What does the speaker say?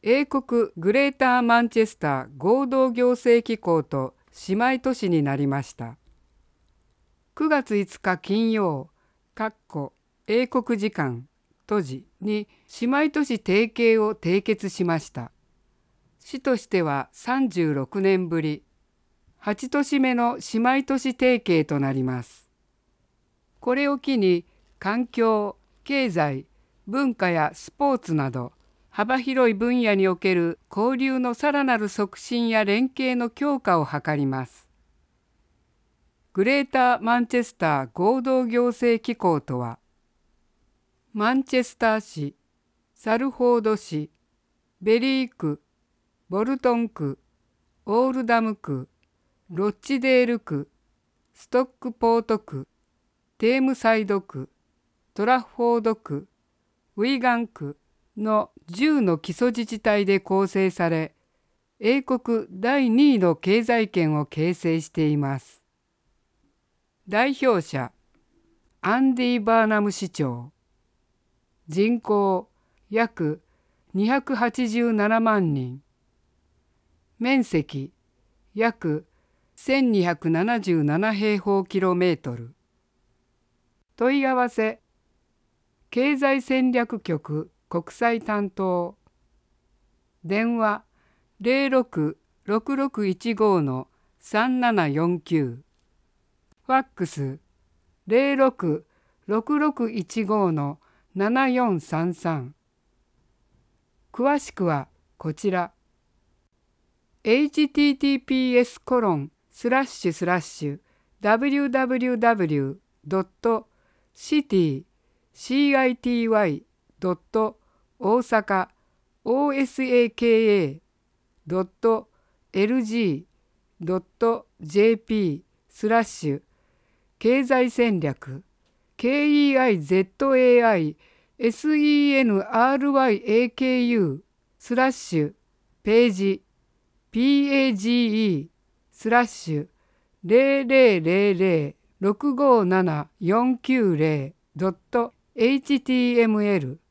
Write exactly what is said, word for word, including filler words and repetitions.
英国グレーターマンチェスター合同行政機構と姉妹都市になりました。くがついつか金曜、英国時間閉じに姉妹都市提携を締結しました。市としてはさんじゅうろくねんぶり、はち都市目の姉妹都市提携となります。これを機に環境、経済、文化やスポーツなど幅広い分野における交流のさらなる促進や連携の強化を図ります。グレーターマンチェスター合同行政機構とは、マンチェスター市、サルフォード市、ベリー区、ボルトン区、オールダム区、ロッチデール区、ストックポート区、テームサイド区、トラフォード区、ウィガン区のじゅうの基礎自治体で構成され、英国だいにいの経済圏を形成しています。代表者、アンディ・バーナム市長。人口約にひゃくはちじゅうななまんにん。面積約せんにひゃくななじゅうなな平方キロメートル。問い合わせ、経済戦略局国際担当。電話 ゼロろく ろくろくいちご さんななよんきゅう。ファックス ゼロろく ろくろくいちご ななよんさんさん。詳しくはこちら。エイチティーティーピーエスコロンスラッシュスラッシュダブリューダブリューダブリュードットシティシーアイティーワイドット大阪オーエスエーケーエードットエルジードットジェーピースラッシュ経済戦略 ケーイーアイゼットエーアイエスイーエヌアールワイエーケーユースラッシュページ ピーエージーイー スラッシュゼロゼロゼロゼロろくごななよんきゅうゼロドットエイチティーエムエル